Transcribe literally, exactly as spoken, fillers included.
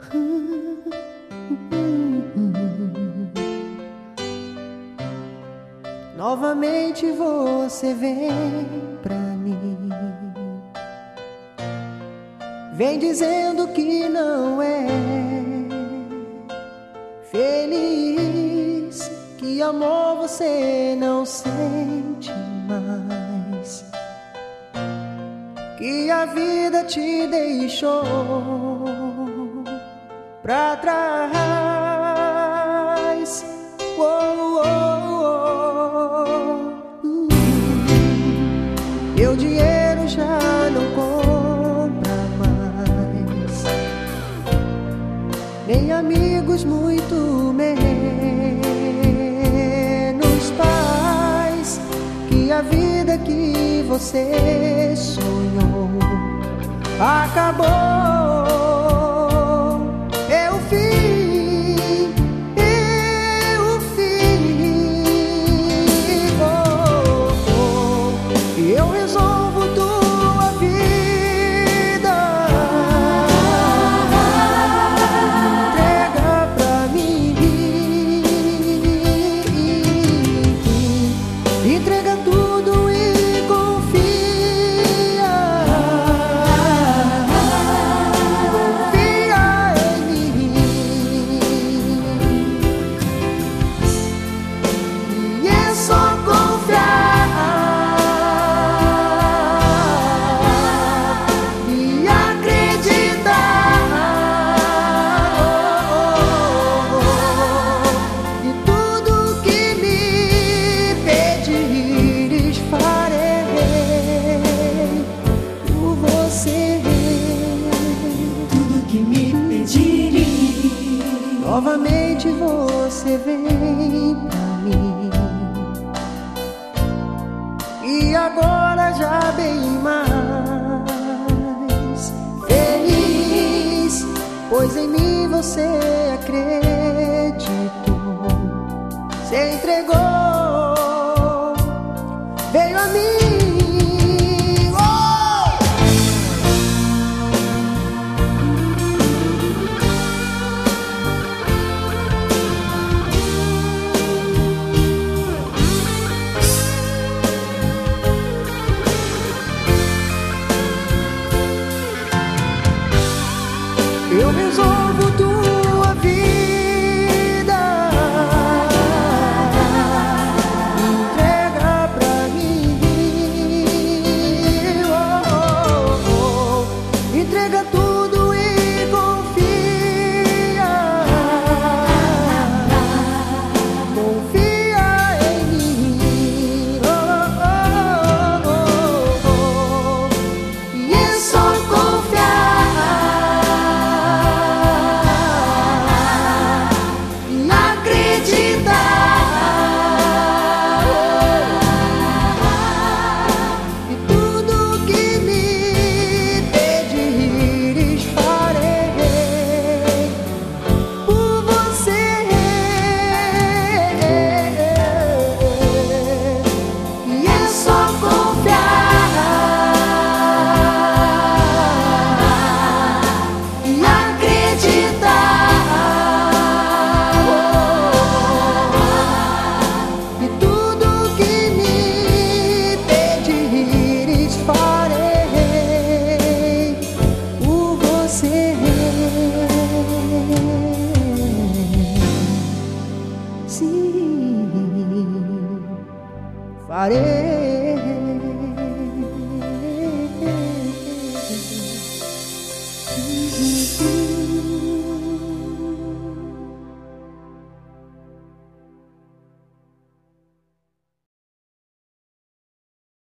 Novamente você vem pra mim, vem dizendo que não é feliz, que amor você não sente mais, que a vida te deixou pra trás. Oh, oh, oh. Uh. Meu dinheiro já não compra mais, nem amigos, muito menos paz, que a vida que você sonhou acabou. Eu fim, eu fico, eu resolvo tua vida. Entrega pra mim, entrega tudo e confia, confia em mim. E é só confiar e acreditar, e tudo que me pedires farei por você. Tudo que me pedirem. Novamente você vem pra mim, e agora já bem mais feliz, pois em mim você acreditou, se entregou, veio a mim. Oh! Eu resolvo tua vida, entrega pra mim, oh, oh, oh. Entrega tudo e confia, confia em mim, oh, oh, oh, oh. E é só confiar e acreditar, e tudo que me pedires farei por você. E é só confiar e acreditar, e tudo que me pedires farei por você. Sim, farei.